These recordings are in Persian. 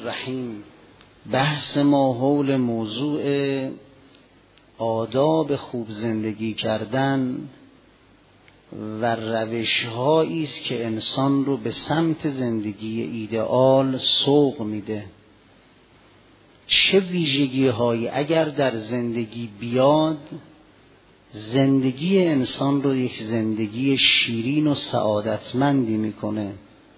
الرحیم. بحث ما حول موضوع آداب خوب زندگی کردن و روش‌هایی است که انسان رو به سمت زندگی ایدئال سوق میده. چه ویژگی‌هایی اگر در زندگی بیاد زندگی انسان رو یک زندگی شیرین و سعادتمندی میکنه.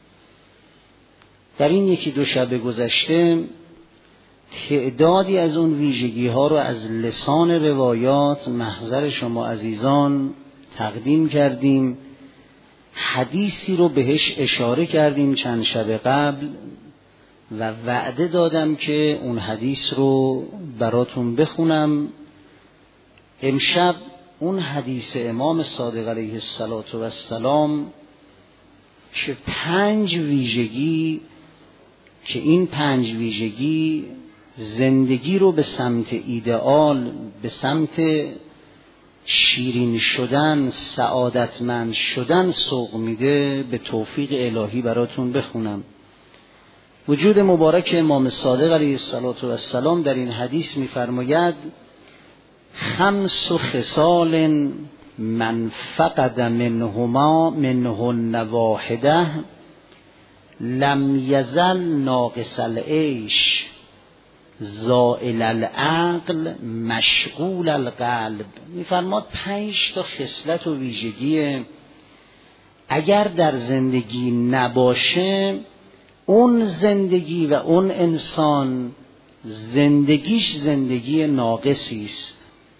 در این یکی دو شب گذشته تعدادی از اون ویژگی‌ها رو از لسان روایات محضر شما عزیزان تقدیم کردیم. حدیثی رو بهش اشاره کردیم چند شب قبل و وعده دادم که اون حدیث رو براتون بخونم. امشب اون حدیث امام صادق علیه السلام که 5 ویژگی که این 5 ویژگی زندگی رو به سمت ایدئال، به سمت شیرین شدن، سعادتمند شدن سوق میده، به توفیق الهی براتون بخونم. وجود مبارک امام صادق علیه السلام در این حدیث می‌فرماید 5 خصال من فقد منهن واحده لم یزل ناقص العیش زائل العقل مشغول القلب. میفرماد 5 تا خصلت و ویژگی اگر در زندگی نباشه اون زندگی و اون انسان زندگیش زندگی ناقصی است.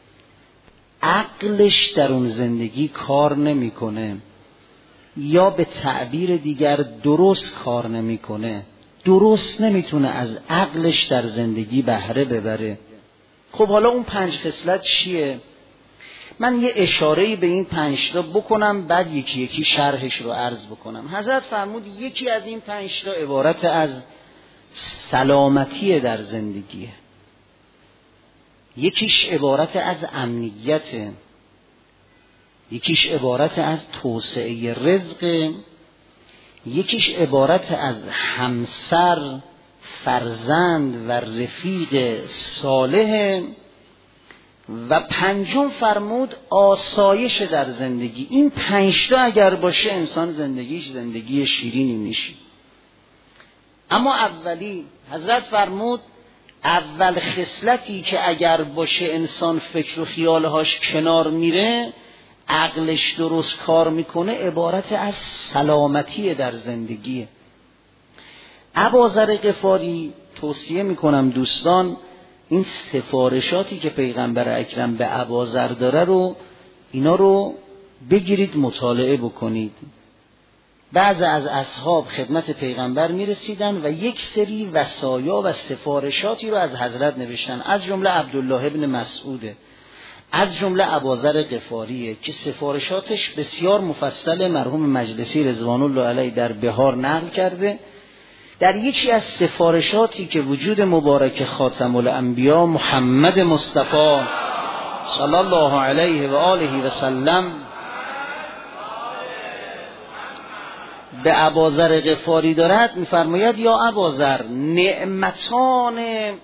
عقلش در اون زندگی کار نمیکنه، یا به تعبیر دیگر درست کار نمیکنه، درست نمیتونه از عقلش در زندگی بهره ببره. خب حالا اون 5 خصلت چیه؟ من یه اشاره‌ای به این 5 تا بکنم، بعد یکی یکی شرحش رو عرض بکنم. حضرت فرمود یکی از این 5 تا عبارت از سلامتی در زندگیه، یکیش عبارت از امنیته، یکیش عبارت از توسعه رزق، یکیش عبارت از همسر، فرزند و رفیق صالح، و 5م فرمود آسایش در زندگی. این 5 تا اگر باشه انسان زندگیش زندگی شیرینی میشه. اما اولی حضرت فرمود اول خصلتی که اگر باشه انسان فکر و خیالهاش کنار میره، عقلش درست کار میکنه، عبارت از سلامتی در زندگیه. ابوذر غفاری توصیه میکنم دوستان این سفارشاتی که پیغمبر اکرم به ابوذر داره رو اینا رو بگیرید مطالعه بکنید. بعض از اصحاب خدمت پیغمبر میرسیدن و یک سری وصایا و سفارشاتی رو از حضرت نوشتن، از جمله عبدالله ابن مسعوده، از جمله ابوذر غفاریه که سفارشاتش بسیار مفصل، مرحوم مجلسی رضوان الله علیه در بهار نقل کرده. در یکی از سفارشاتی که وجود مبارک خاتم الانبیا محمد مصطفی صلی الله علیه و آله و سلم به ابوذر غفاری دارد، می‌فرماید یا ابوذر نعمتان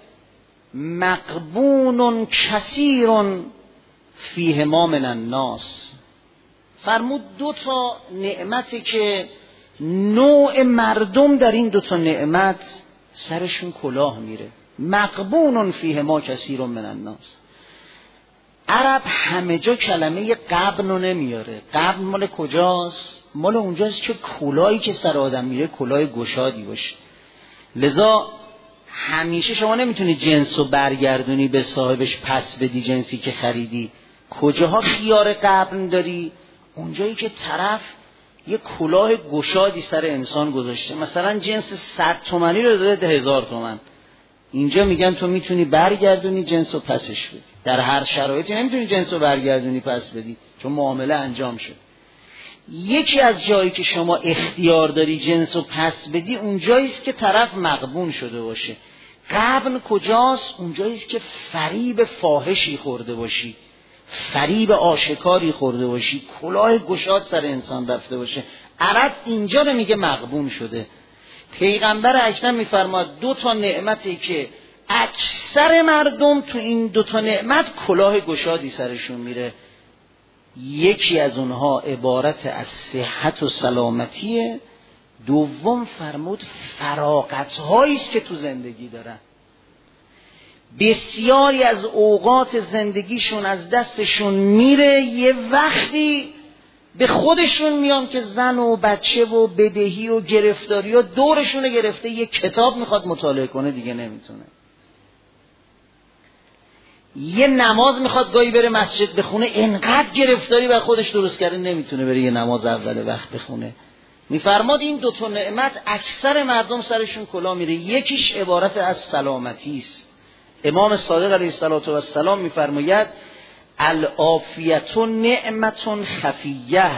مقبون کثیر فیهما من الناس. فرمود 2 تا نعمتی که نوع مردم در این 2 تا نعمت سرشون کلاه میره. مقبون فیهما کثیر من الناس. عرب همه جا کلمه قبن رو نمیاره. قبن مال کجاست؟ مال اونجاست که کلاهی که سر آدم میره کلاه گشادی باشه. لذا همیشه شما نمیتونی جنس رو برگردونی به صاحبش پس بدی جنسی که خریدی. کجاها خیار قبن داری؟ اونجایی که طرف یه کلاه گشادی سر انسان گذاشته، مثلا جنس 100 تومانی رو داده 1000 تومن. اینجا میگن تو میتونی برگردونی جنس رو پسش بدی. در هر شرایطی نمیتونی جنس رو برگردونی پس بدی چون معامله انجام شد. یکی از جایی که شما اختیار داری جنس رو پس بدی اونجایی است که طرف مغبون شده باشه. غبن کجاست؟ اونجایی است که فریب فاحشی خورده باشی، فریب آشکاری خورده باشی، کلاه گشاد سر انسان رفته باشه. عرب اینجا رو میگه مغبون شده. پیغمبر اکرم میفرماد 2 نعمتی که اکثر مردم تو این 2 نعمت کلاه گشادی سرشون میره، یکی از اونها عبارت از صحت و سلامتیه، دوم فرمود فراغت هایی است که تو زندگی دارن. بسیاری از اوقات زندگیشون از دستشون میره، یه وقتی به خودشون میان که زن و بچه و بدهی و گرفتاری و دورشون گرفته، یه کتاب میخواد مطالعه کنه دیگه نمیتونه، یه نماز میخواد گاهی بره مسجد بخونه، انقدر گرفتاری بر خودش درست کرده نمیتونه بره یه نماز اول وقت بخونه. میفرماد این 2 نعمت اکثر مردم سرشون کلا میره، یکیش عبارت از سلامتی است. امام صادق علیه السلام میفرماید العافیت نعمت خفیه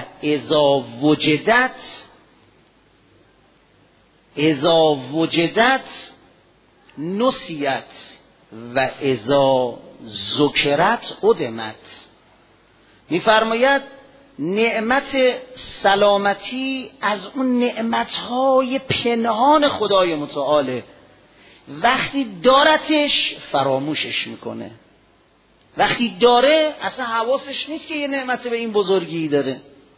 اذا وجدت نسیت و اذا ذکرت عدمت. میفرماید نعمت سلامتی از اون نعمتهای پنهان خدای متعاله، وقتی دارتش فراموشش میکنه، وقتی داره اصلا حواسش نیست که یه نعمت به این بزرگی داره.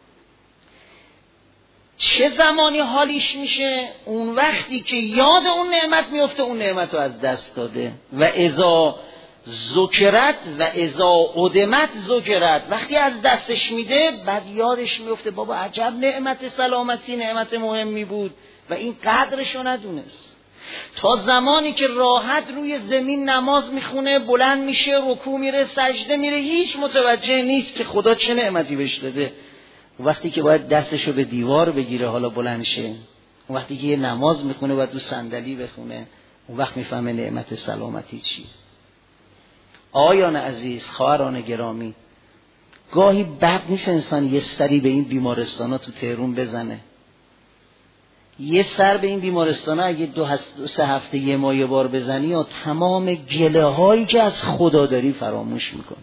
چه زمانی حالیش میشه؟ اون وقتی که یاد اون نعمت میفته اون نعمت رو از دست داده. و اذا ذکرت و اذا عدمت ذکرت، وقتی از دستش میده بعد یادش میفته بابا عجب نعمت سلامتی نعمت مهمی بود و این قدرشو ندونست. تا زمانی که راحت روی زمین نماز میخونه، بلند میشه، رکوع میره، سجده میره، هیچ متوجه نیست که خدا چه نعمتی بهش داده. وقتی که باید دستشو به دیوار بگیره حالا بلند شه، وقتی که یه نماز میخونه باید رو صندلی بخونه، اون وقت میفهمه نعمت سلامتی چیه. آیان عزیز، خواهران گرامی، گاهی بد نیست انسان یه سری به این بیمارستانا تو تهران بزنه. یه سر به این بیمارستانا اگه 2-3 هفته یه ماه یه بار بزنی یا تمام گله هایی که از خدا داری فراموش میکن.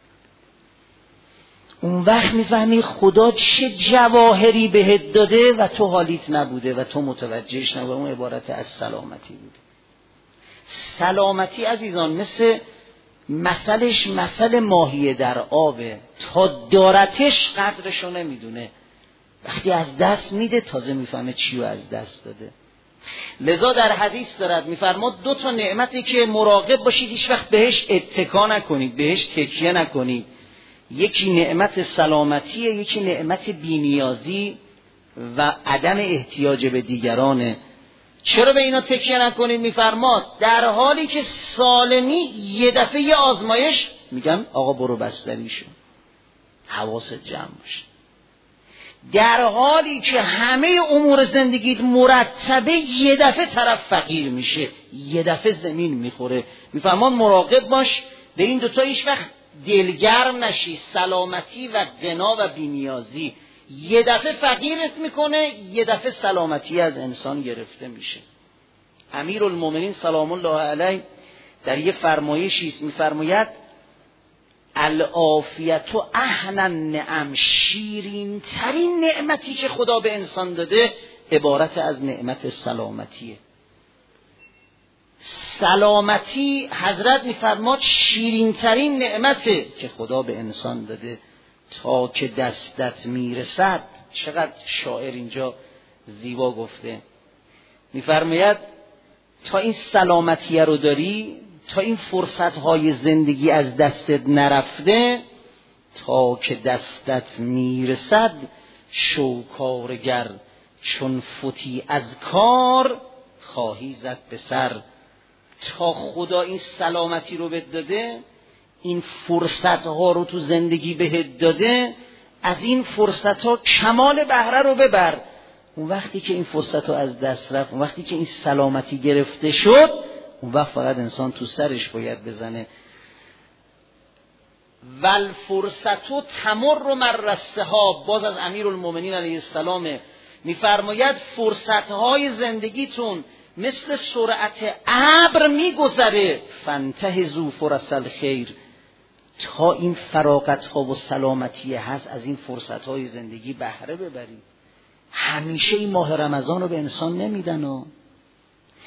اون وقت میفهمی خدا چه جواهری بهت داده و تو حالیت نبوده و تو متوجهش نبوده. اون عبارت از سلامتی بود. سلامتی عزیزان مثل ماهی در آبه، تا دارتش قدرشو نمیدونه، وقتی از دست میده تازه میفهمه چیو از دست داده. لذا در حدیث دارد میفرماد 2 نعمتی که مراقب باشید هیچ وقت بهش اتکا نکنید، بهش تکیه نکنید. یکی نعمت سلامتیه، یکی نعمت بی‌نیازی و عدم احتیاج به دیگرانه. چرا به اینا تکیه نکنید؟ میفرماد در حالی که سالمی یه دفعه یه آزمایش میگن آقا برو بستری شو، حواست جمع باشه. در حالی که همه امور زندگیت مرتبه یه دفعه طرف فقیر میشه، یه دفعه زمین میخوره. میفرماد مراقب باش به این 2 هیچ وقت دلگرم نشی، سلامتی و غنا و بی‌نیازی. یه دفعه فقیرت میکنه، یه دفعه سلامتی از انسان گرفته میشه. امیرالمومنین سلام الله علیه در یه فرمایشی میفرماید العافیت و احن النعم، شیرین ترین نعمتی که خدا به انسان داده عبارت از نعمت سلامتیه. سلامتی حضرت میفرماد شیرین ترین نعمته که خدا به انسان داده، تا که دستت میرسد. چقدر شاعر اینجا زیبا گفته. میفرماید تا این سلامتیه رو داری، تا این فرصتهای زندگی از دستت نرفته، تا که دستت میرسد شوکارگر چون فوتی از کار خواهی زد به سر. تا خدا این سلامتی رو بهت داده، این فرصتها رو تو زندگی بهت داده، از این فرصتها کمال بهره رو ببر. اون وقتی که این فرصتها از دست رفت، اون وقتی که این سلامتی گرفته شد، اون وقت فقط انسان تو سرش باید بزنه. والفرصتو تمر مر السحاب، باز از امیرالمومنین علیه السلام میفرماید فرصتهای زندگیتون مثل سرعت ابر میگذره. فانتهزوا فرص الخیر، تا این فراغت‌ها و سلامتی هست از این فرصت‌های زندگی بهره ببرید. همیشه این ماه رمضان رو به انسان نمیدن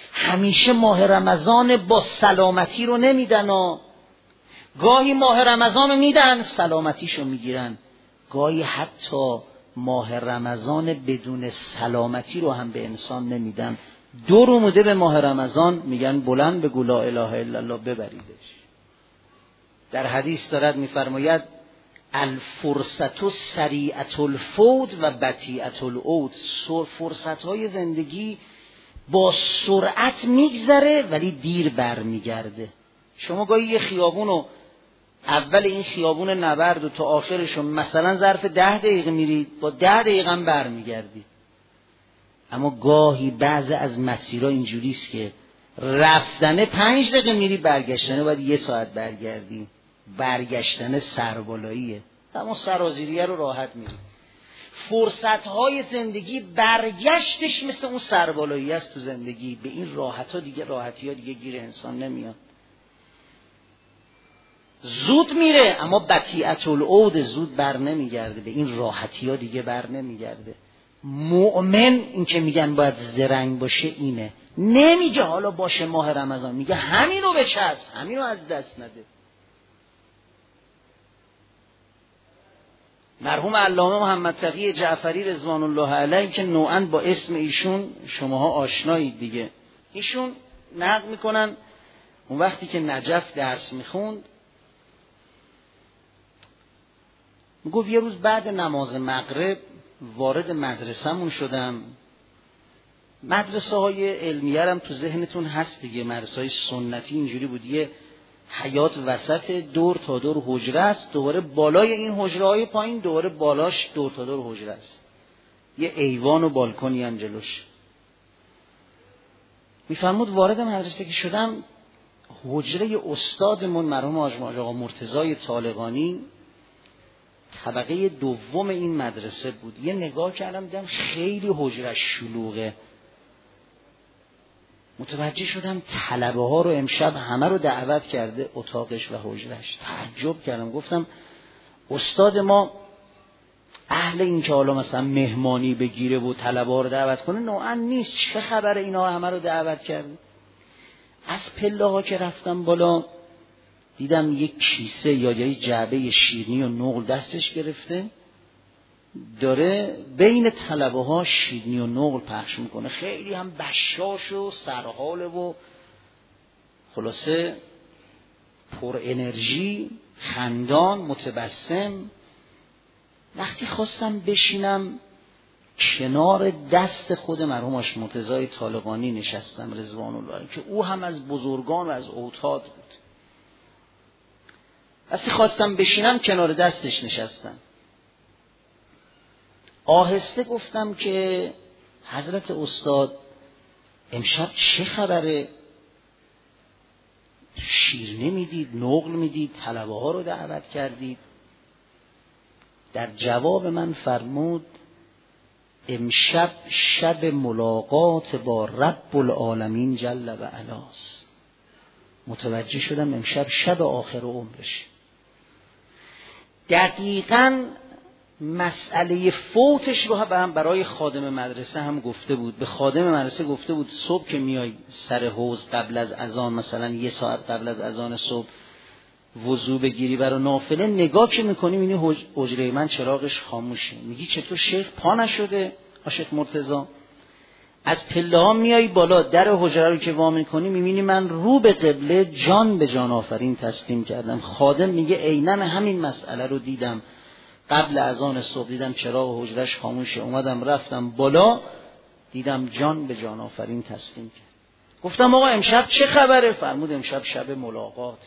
همیشه ماه رمضان با سلامتی رو نمیدن و گاهی ماه رمضان میدن سلامتیشو میگیرن، گاهی حتی ماه رمضان بدون سلامتی رو هم به انسان نمیدن. دو روموده به ماه رمضان میگن بلند بگو لا اله الا الله ببریدش. در حدیث دارد میفرماید الفرصت سریعة الفوت و بطیئة العود. فرصت‌های زندگی با سرعت میگذره ولی دیر برمیگرده. شما گاهی یه خیابونو اول این خیابون نبرد و تا آخرشون مثلا ظرف 10 دقیقه میرید، با 10 دقیقه هم برمیگردید. اما گاهی بعضی از مسیرها اینجوریست که رفتنه 5 دقیقه میری، برگشتنه باید 1 ساعت برگردی. برگشتنه سربالاییه، اما سرازیریه رو راحت میری. فرصتهای زندگی برگشتش مثل اون سربالایی است تو زندگی. به این راحتی ها دیگه گیر انسان نمیاد. زود میره اما بطیئة العود، زود بر نمیگرده. به این راحتی ها دیگه بر نمیگرده. مؤمن این که میگن باید زرنگ باشه اینه، نمیگه حالا باشه ماه رمضان، میگه همین رو بچسب، همین رو از دست نده. مرحوم علامه محمد تقی جعفری رضوان الله علیه که نوعاً با اسم ایشون شماها آشنایید دیگه، ایشون نقل میکنن اون وقتی که نجف درس میخوند میگفت یه روز بعد نماز مغرب وارد مدرسه‌مون شدم. مدرسه های علمیه هم تو ذهنتون هست دیگه، مدرسه های سنتی اینجوری بود، یه حیاط وسط دور تا دور حجره است، دوباره بالای این حجره های پایین دوباره بالاش دور تا دور حجره است، یه ایوان و بالکنی هم جلوش. میفرمود وارد مدرسه که شدم، حجره استادمون مرحوم آقا مرتضی طالقانی طبقه دوم این مدرسه بود. یه نگاه کردم دیدم خیلی حجره شلوغه. متوجه شدم طلبه ها رو امشب همه رو دعوت کرده اتاقش و حجرش. تعجب کردم، گفتم استاد ما اهل این که حالا مثلا مهمانی بگیره و طلبه ها رو دعوت کنه نوعا نیست، چه خبره اینا همه رو دعوت کرده؟ از پله ها که رفتم بالا دیدم یک کیسه یا یه جعبه شیرینی و نقل دستش گرفته داره بین طلبه ها شیرینی و نقل پخش میکنه، خیلی هم بشاش و سرحاله و خلاصه پر انرژی، خندان، متبسم. وقتی خواستم بشینم کنار دست خود مرحوم آقا مرتضی طالقانی نشستم رضوان الله که او هم از بزرگان و از اوتاد بود. وقتی خواستم بشینم کنار دستش نشستم، آهسته گفتم که حضرت استاد امشب چه خبره؟ شیرینی میدید، نقل میدید، طلبه ها رو دعوت کردید. در جواب من فرمود امشب شب ملاقات با رب العالمین جل و علاست. متوجه شدم امشب شب آخر عمرش. دقیقاً مسئله فوتش رو هم برای خادم مدرسه هم گفته بود. به خادم مدرسه گفته بود صبح که میای سر حوض قبل از اذان، مثلا 1 ساعت قبل از اذان صبح وضو بگیری برای نافله، نگاه که میکنی میبینی حجره من چراغش خاموشه. میگی چطور شیخ پا نشده؟ شیخ مرتضی از پله ها میای بالا، در حجره رو که وا میکنی میبینی من رو به قبله جان به جان آفرین تسلیم کردم. خادم میگه عیناً همین مسئله رو دیدم قبل از آن صبح، دیدم چراغ حجرش خاموشه، اومدم رفتم بالا دیدم جان به جان آفرین تسلیم کرد. گفتم آقا امشب چه خبره؟ فرمود امشب شب ملاقات.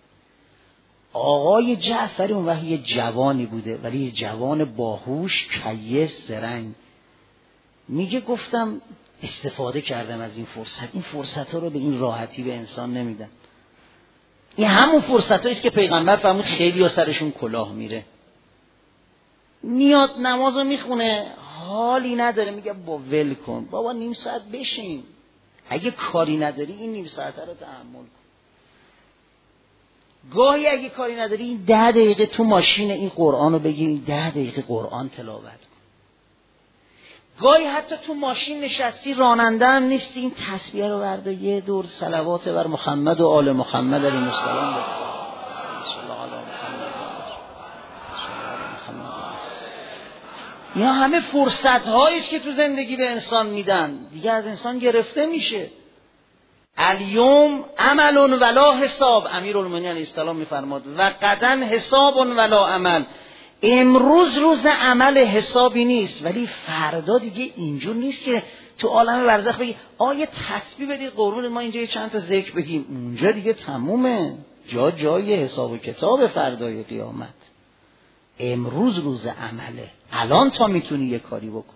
آقای جعفری اون وقت یه جوانی بوده ولی یه جوان باهوش، کیس، زرنگ. میگه گفتم استفاده کردم از این فرصت. این فرصت ها رو به این راحتی به انسان نمیدن. این همون فرصت هاییست که پیغمبر فرمود خیلی ها سرشون کلاه میره. میاد نمازو میخونه حالی نداره، میگه با ول کن بابا، نیم ساعت بشین، اگه کاری نداری این نیم ساعت رو تحمل کن. گاهی اگه کاری نداری این 10 دقیقه تو ماشین این قرآن رو بگیر، این 10 دقیقه قرآن تلاوت کن. گاهی حتی تو ماشین نشستی راننده هم نیستی، این تسبیح رو برده یه دور صلوات بر محمد و آل محمد علیهم السلام بخون. اینا همه فرصت هایی است که تو زندگی به انسان میدن، دیگه از انسان گرفته میشه. الیوم عمل ولا حساب، امیرالمومنین علیه السلام میفرماد و غدا حساب ولا عمل. امروز روز عمل حسابی نیست، ولی فردا دیگه اینجور نیست که تو عالم برزخ بگی یه تسبیح بدید قربون ما اینجا چند تا ذکر بگیم، اونجا دیگه تمومه، جای حساب و کتاب فردای قیامت. امروز روز عمله، الان تا میتونی یه کاری بکن.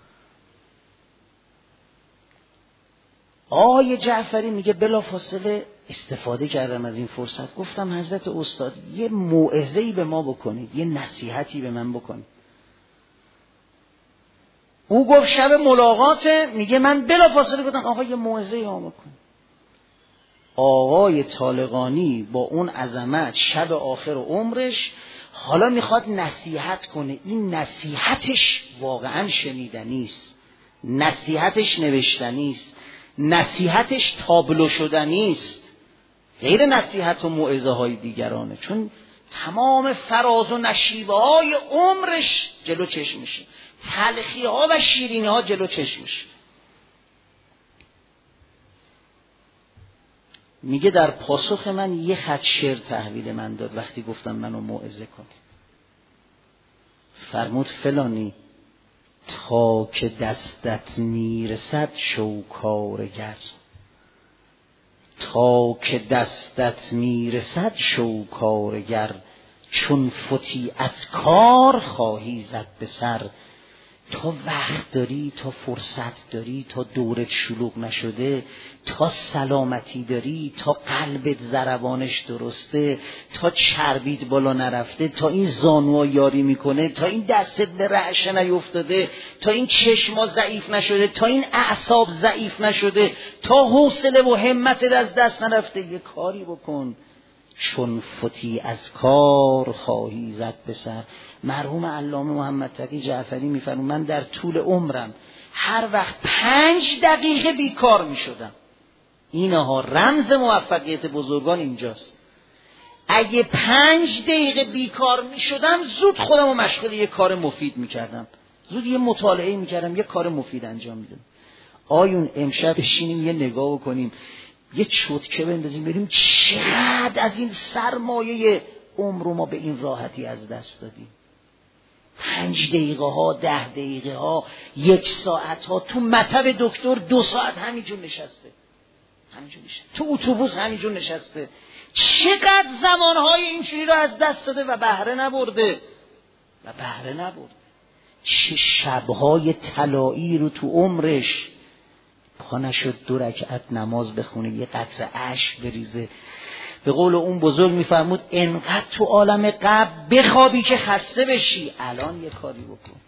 آقای جعفری میگه بلافاصله استفاده کردم از این فرصت، گفتم حضرت استاد یه موعظه‌ای به ما بکنید، یه نصیحتی به من بکنید. او گفت شب ملاقاته، میگه من بلافاصله گفتم آقا یه موعظه‌ای به ما بکن. آقای طالقانی با اون عظمت شب آخر عمرش حالا میخواد نصیحت کنه. این نصیحتش واقعا شنیدنی است، نصیحتش نوشتنی است، نصیحتش تابلو شدنی است، غیر نصیحت و موعظه های دیگرانه، چون تمام فراز و نشیبه های عمرش جلو چشمشه، تلخی ها و شیرینی ها جلو چشمشه. میگه در پاسخ من یه خط شعر تحویل من داد وقتی گفتم منو موعظه کن. فرمود فلانی تا که دستت میرسد شوکارگر، تا که دستت میرسد شوکارگر، چون فتی از کار خواهی زد به سر. تا وقت داری، تا فرصت داری، تا دورت شلوغ نشده، تا سلامتی داری، تا قلبت ضربانش درسته، تا چربیت بالا نرفته، تا این زانوها یاری میکنه، تا این دستت به رعشه نیفتاده، تا این چشما ضعیف نشده، تا این اعصاب ضعیف نشده، تا حوصله و همتت از دست نرفته، یه کاری بکن. چون فتی از کار خواهی زد به سر. مرحوم علامه محمد تقی جعفری میفرمود من در طول عمرم هر وقت 5 دقیقه بیکار میشدم، اینها رمز موفقیت بزرگان اینجاست. اگه 5 دقیقه بیکار میشدم زود خودم رو مشغول یه کار مفید میکردم، زود یه مطالعه میکردم، یه کار مفید انجام میدم. آیون امشب بشینیم یه نگاه بکنیم، یه چوتکه بندازیم بریم چقدر از این سرمایه عمر رو ما به این راحتی از دست دادیم. 5 دقیقه ها، 10 دقیقه ها، 1 ساعت ها، تو مطب دکتر 2 ساعت همینجور نشسته، تو اتوبوس همینجور نشسته. چقدر زمانهای اینجوری رو از دست داده و بهره نبرده. چه شبهای طلایی رو تو عمرش پا نشد 2 رکعت نماز بخونه، یه قطره اشک بریزه. به قول اون بزرگ میفرمود انقدر تو عالم قبر بخوابی که خسته بشی، الان یه کاری بکن.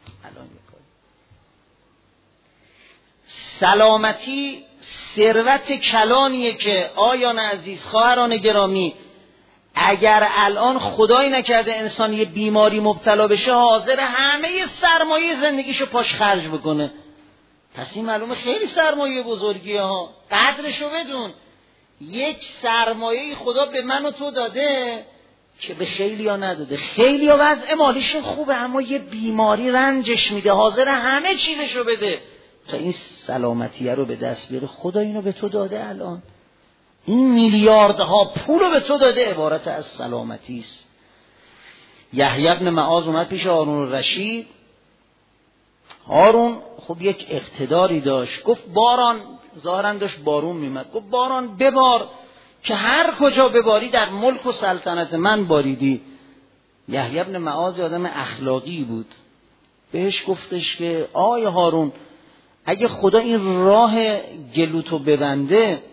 سلامتی ثروت کلانیه که آیان عزیز، خواهران گرامی، اگر الان خدای نکرده انسان یه بیماری مبتلا بشه حاضر همه سرمایه زندگیشو پاش خرج بکنه. پس این معلومه خیلی سرمایه بزرگیه ها، قدرشو بدون. یک سرمایه خدا به من و تو داده که به خیلی ها نداده. خیلی ها وضع مالیشون خوبه اما یه بیماری رنجش میده، حاضر همه چیزشو بده تا این سلامتیه رو به دست بیاره. خدا اینو به تو داده، الان این میلیاردها پول رو به تو داده، عبارت از سلامتی است. یحیی بن معاذ اومد پیش هارون الرشید. هارون خب یک اقتداری داشت، گفت باران، ظاهرا داشت بارون میمد، گفت باران ببار که هر کجا بباری در ملک و سلطنت من باریدی. یحیی بن معاذ آدم اخلاقی بود، بهش گفتش که آی هارون اگه خدا این راه گلوتو ببنده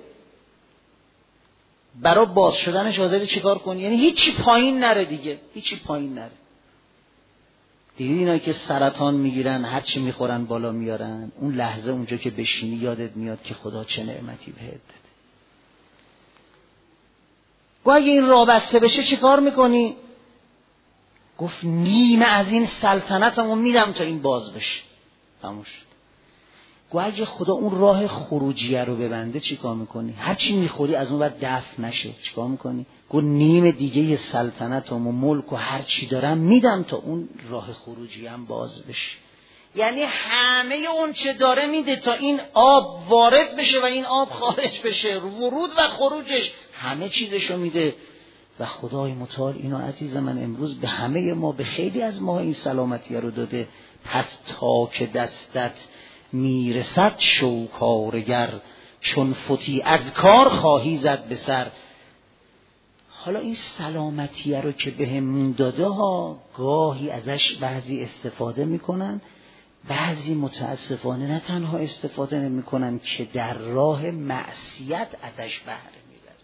برای باز شدنش حاضری چیکار کنی؟ یعنی هیچی پایین نره دیگه، هیچی پایین نره. دیدی اینا که سرطان میگیرن هرچی میخورن بالا میارن، اون لحظه اونجا که بشینی یادت میاد که خدا چه نعمتی بهت داده. گفت اگه این راه بسته بشه چی کار میکنی؟ گفت نیمه از این سلطنتمو میدم تا این باز بشه. تموم شد. گو اگه خدا اون راه خروجیه رو ببنده چی کار میکنی؟ هر چی میخوری از اون وقت دفع نشه چی کار میکنی؟ گو نیم دیگه سلطنتم و ملک و هر چی دارم میدم تا اون راه خروجی هم باز بشه. یعنی همه اون چه داره میده تا این آب وارد بشه و این آب خارج بشه، ورود و خروجش همه چیزشو میده. و خدای متعال اینو عزیز من امروز به همه ما، به خیلی از ما این سلامتی رو داده. پس تا که دستت میرسد شوکارگر، چون فتی از کار خواهی زد به سر. حالا این سلامتی رو که بهمون داده ها، گاهی ازش بعضی استفاده میکنن، بعضی متاسفانه نه تنها استفاده نمیکنن که در راه معصیت ازش بهره میبرن.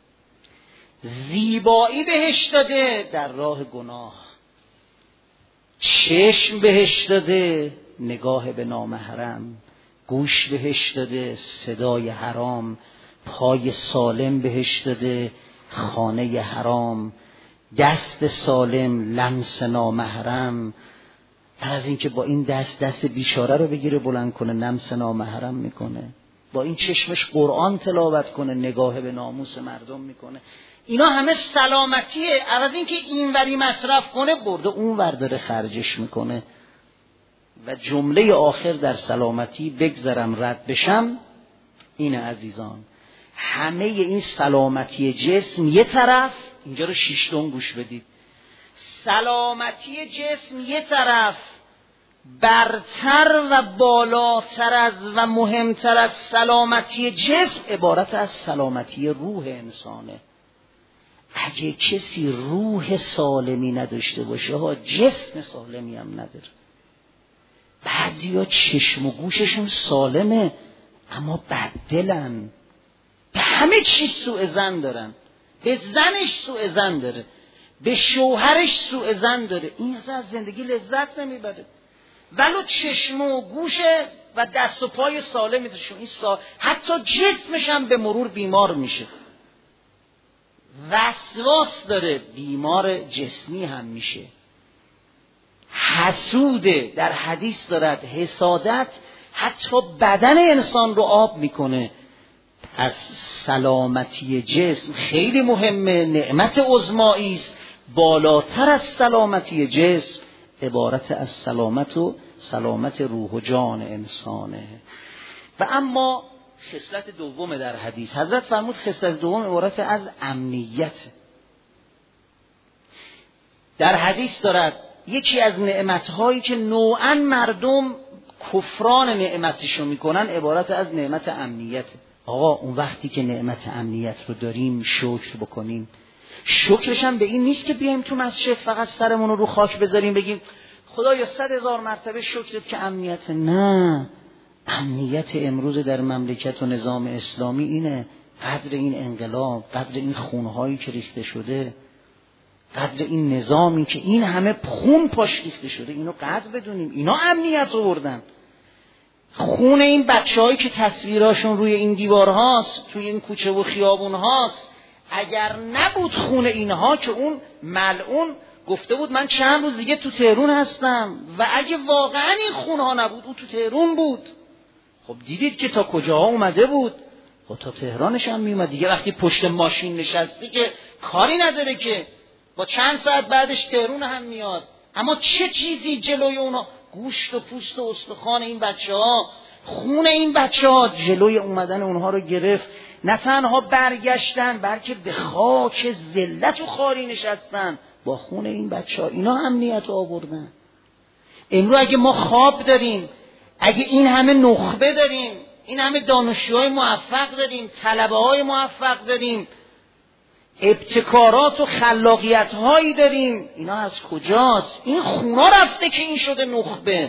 زیبایی بهش داده در راه گناه، چشم بهش داده نگاه به نامحرم، گوش بهش داده صدای حرام، پای سالم بهش داده خانه حرام، دست سالم لمس نامحرم. از این که با این دست بیچاره رو بگیره بلند کنه لمس نامحرم میکنه، با این چشمش قرآن تلاوت کنه نگاه به ناموس مردم میکنه. اینا همه سلامتیه. عوض این که این وری مصرف کنه برده اون ور داره خرجش میکنه. و جمله آخر در سلامتی بگذرم رد بشم اینه عزیزان، همه این سلامتی جسم یه طرف، اینجا رو شیشتون گوش بدید، سلامتی جسم یه طرف، برتر و بالاتر از و مهمتر از سلامتی جسم عبارت از سلامتی روح انسانه. اگه کسی روح سالمی نداشته باشه ها، جسم سالمی هم نداره. بعضیا چشم و گوششون سالمه اما بددلن، به همه چیز سوء ظن دارن، به زنش سوء ظن داره، به شوهرش سوء ظن داره، این از زندگی لذت نمیبره. ولو چشم و گوش و دست و پای سالمی داشته، این حتی جسمش هم به مرور بیمار میشه، وسواس داره، بیمار جسمی هم میشه. حسوده، در حدیث دارد حسادت حتی بدن انسان رو آب میکنه. پس سلامتی جسم خیلی مهمه، نعمت عظمایی است. بالاتر از سلامتی جسم عبارت از سلامت روح و جان انسانه. و اما خصلت دوم در حدیث حضرت فرمود، خصلت دوم عبارت از امنیت. در حدیث دارد یکی از نعمتهایی که نوعاً مردم کفران نعمتشو میکنن عبارت از نعمت امنیت. آقا اون وقتی که نعمت امنیت رو داریم شکر بکنیم. شکرش هم به این نیست که بیایم تو مسجد فقط سرمون رو خاک بذاریم بگیم خدایا 100,000 مرتبه شکرت که امنیت. نه، امنیت امروز در مملکت و نظام اسلامی اینه، قدر این انقلاب، قدر این خونهایی که ریخته شده، قدر این نظامی که این همه خون پاش ریخته شده، اینو قدر بدونیم. اینا امنیت آوردن. خون این بچه‌هایی که تصویراشون روی این دیوارهاست، توی این کوچه و خیابونهاست، اگر نبود خون اینها که اون ملعون گفته بود من چند روز دیگه تو تهرون هستم، و اگه واقعا این خونها نبود او تو تهرون بود. خب دیدید که تا کجاها اومده بود، خب تا تهرانش هم میومد دیگه. وقتی پشت ماشین نشستی که کاری نداره که با چند ساعت بعدش تهرون هم میاد. اما چه چیزی جلوی اونا؟ گوشت و پوست و استخوان این بچه‌ها، خون این بچه‌ها جلوی اومدن اونها رو گرفت. نه تنها برگشتن بلکه به خاک ذلت و خواری نشستن با خون این بچه‌ها. اینا امنیت آوردن. امروز اگه ما خواب داریم، اگه این همه نخبه داریم، این همه دانشجوهای موفق داریم، طلبه‌های موفق داریم، ابتکارات و خلاقیت هایی داریم، اینا از کجاست؟ این خونا رفته که این شده نخبه.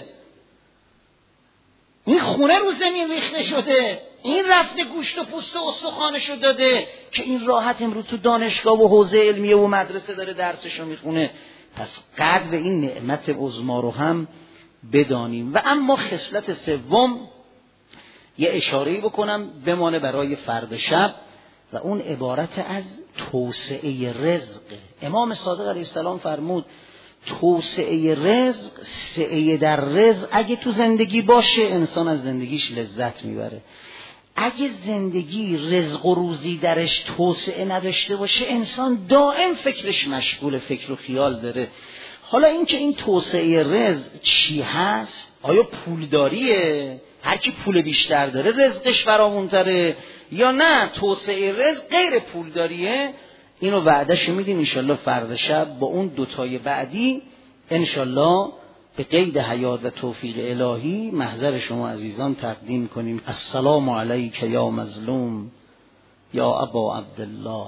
این خونه رو زمین ریخته شده، این رفته گوشت و پوست و استخوانشو داده که این راحت امروز تو دانشگاه و حوزه علمیه و مدرسه داره درسشو میخونه. پس قدر این نعمت عظما رو هم بدانیم. و اما خصلت سوم یه اشاره‌ای بکنم بمانه برای فردا شب، و اون عبارت از توسعه رزق. امام صادق علیه السلام فرمود توسعه رزق، سعه در رزق اگه تو زندگی باشه انسان از زندگیش لذت میبره. اگه زندگی رزق و روزی درش توسعه نداشته باشه انسان دائم فکرش مشغول، فکر و خیال داره. حالا این که این توسعه رزق چی هست؟ آیا پولداریه؟ هر کی پول بیشتر داره رزقش فراوونتره، یا نه توسعه رزق غیر پولداریه؟ اینو وعدهشو میدیم انشالله فردا شب با اون دوتای بعدی انشالله به قید حیات و توفیق الهی محضر شما عزیزان تقدیم کنیم. السلام علیک یا مظلوم یا ابا عبدالله،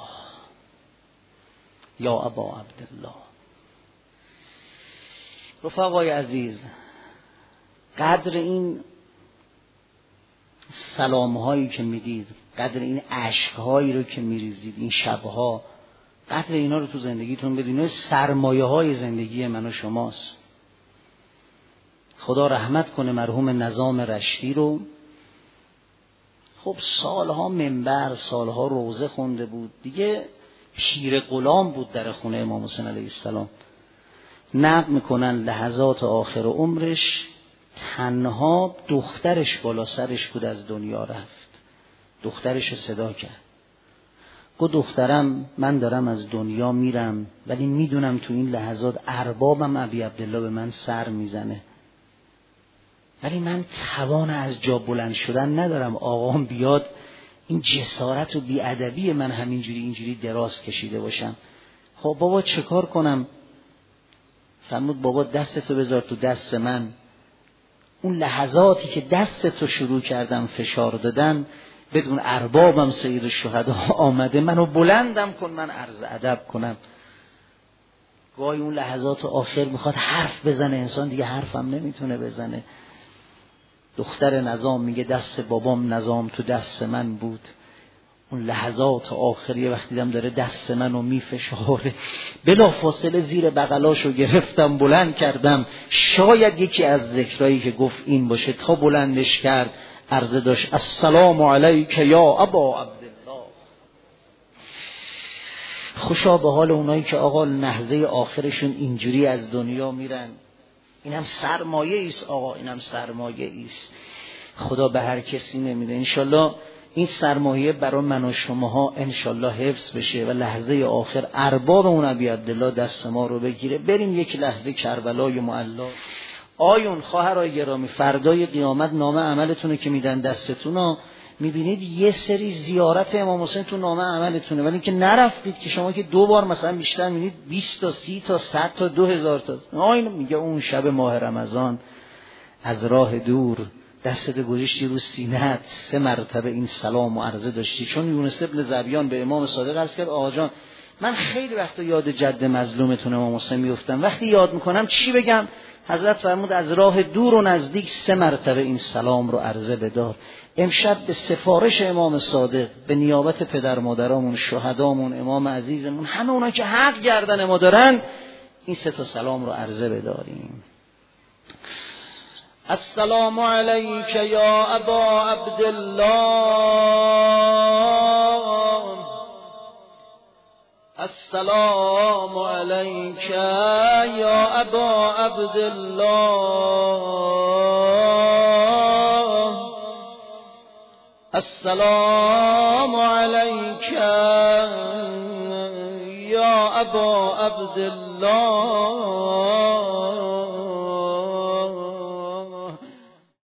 یا ابا عبدالله. رفقای عزیز، قدر این سلام هایی که میدید، قدر این عشق هایی رو که میریزید این شبها، قدر اینا رو تو زندگیتون بدونید. سرمایه های زندگی من و شماست. خدا رحمت کنه مرحوم نظام رشتی رو. خب سالها منبر، سالها روزه خونده بود دیگه، پیر غلام بود در خونه امام حسین علیه السلام. نقل میکنن لحظات آخر عمرش تنها دخترش بالا سرش بود، از دنیا رفت. دخترش رو صدا کرد، گفت دخترم من دارم از دنیا میرم، ولی میدونم تو این لحظات اربابم ابی عبدالله به من سر میزنه، ولی من توان از جا بلند شدن ندارم. آقام بیاد این جسارت و بیادبی من همینجوری اینجوری دراز کشیده باشم. خب بابا چه کار کنم؟ فرمود بابا دستتو بذار تو دست من. اون لحظاتی که دستتو شروع کردم فشار دادن، بدون اربابم سید الشهدا آمده، منو بلندم کن من عرض ادب کنم. گاهی اون لحظات آخر میخواد حرف بزنه انسان، دیگه حرفم نمیتونه بزنه. دختر نظام میگه دست بابام نظام تو دست من بود. اون لحظات آخری وقتی دیدم داره دست منو میفشاره، بلا فاصله زیر بغلاشو گرفتم بلند کردم. شاید یکی از ذکرایی که گفت این باشه. تا بلندش کرد عرضه داشت السلام علیک یا ابا عبدالله. خوشا به حال اونایی که آقا لحظه آخرشون اینجوری از دنیا میرن. اینم سرمایه ایست آقا، اینم سرمایه ایست. خدا به هر کسی نمیده. انشالله این سرمایه برای من و شماها انشالله حفظ بشه و لحظه آخر ارباب اون ابی عبدالله دست ما رو بگیره، بریم یک لحظه کربلای معلا. آیون خواهرای گرامی، فردای قیامت نامه عملتونه که میدن دستتون، میبینید یه سری زیارت امام حسین تو نامه عملتونه، ولی که نرفتید که شما که 2 بار مثلا بیشتر میبینید 20 تا 30 تا 100 تا 2000 تا. آیون میگه اون شب ماه رمضان از راه دور دستت گذاشتی رو سینه‌ات 3 مرتبه این سلام و عرضه داشتی. چون یونس ابن ذبیان به امام صادق عرض کرد آقا جان من خیلی وقتا یاد جد مظلومتون امام حسین میافتم، وقتی یاد میکنم چی بگم؟ حضرت فرمود از راه دور و نزدیک 3 مرتبه این سلام رو عرضه بدار. امشب به سفارش امام صادق، به نیابت پدر مادرامون، شهدامون، امام عزیزمون، همه اونا که حق گردن ما دارن، این 3 تا سلام رو عرضه بداریم. السلام علیک یا ابا عبدالله، السلام علیک یا ابا عبدالله، السلام علیک یا ابا عبدالله.